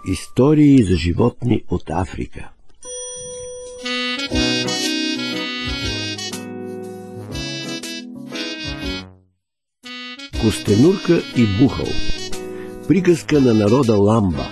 Истории за животни от Африка. Костенурка и Бухал. Приказка на народа Ламба.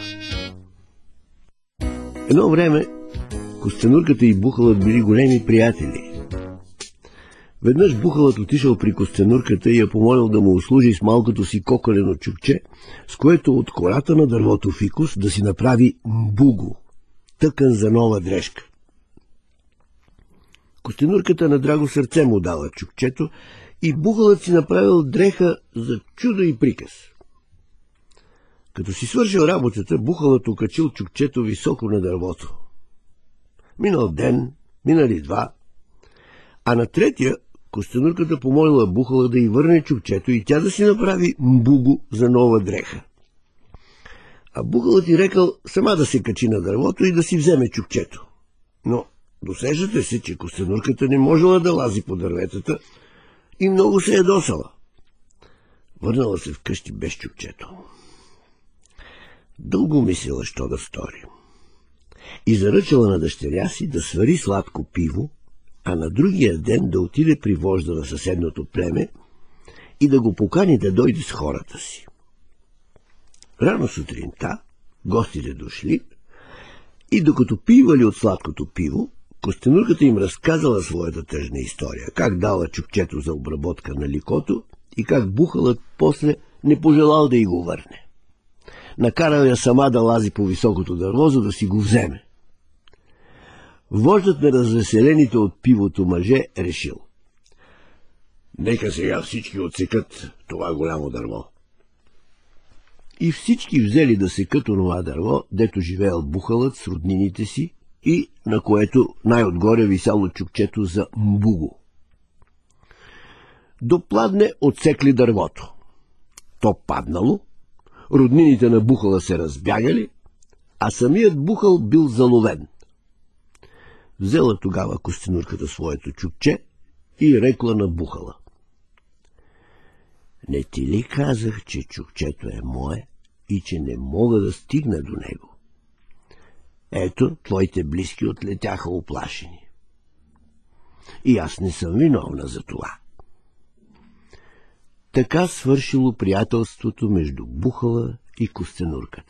Едно време Костенурката и Бухалът били големи приятели. Веднъж Бухалът отишъл при Костенурката и я помолил да му услужи с малкото си кокалено чукче, с което от кората на дървото фикус да си направи мбуго, тъкан за нова дрежка. Костенурката на драго сърце му дала чукчето и Бухалът си направил дреха за чудо и приказ. Като си свършил работата, Бухалът окачил чукчето високо на дървото. Минал ден, минали два, а на третия Костенурката помолила Бухала да й върне чукчето и тя да си направи мбуго за нова дреха. А Бухалът й рекал сама да се качи на дървото и да си вземе чукчето. Но досещате се, че Костенурката не можела да лази по дърветата и много се ядосала. Върнала се вкъщи без чукчето. Дълго мислила що да стори. И заръчала на дъщеря си да свари сладко пиво, а на другия ден да отиде при вожда на съседното племе и да го покани да дойде с хората си. Рано сутринта гостите дошли и докато пивали от сладкото пиво, Костенурката им разказала своята тъжна история, как дала чукчето за обработка на ликото и как Бухалът после не пожелал да й го върне. Накарал я сама да лази по високото дърво, за да си го вземе. Вождът на развеселените от пивото мъже решил: нека сега всички отсекат това голямо дърво. И всички взели да секат онова дърво, дето живеел Бухалът с роднините си и на което най-отгоре висяло чукчето за мбуго. До пладне отсекли дървото. То паднало, роднините на Бухала се разбягали, а самият Бухал бил заловен. Взела тогава Костенурката своето чукче и рекла на Бухала: не ти ли казах, че чукчето е мое и че не мога да стигна до него? Ето, твоите близки отлетяха уплашени. И аз не съм виновна за това. Така свършило приятелството между Бухала и Костенурката.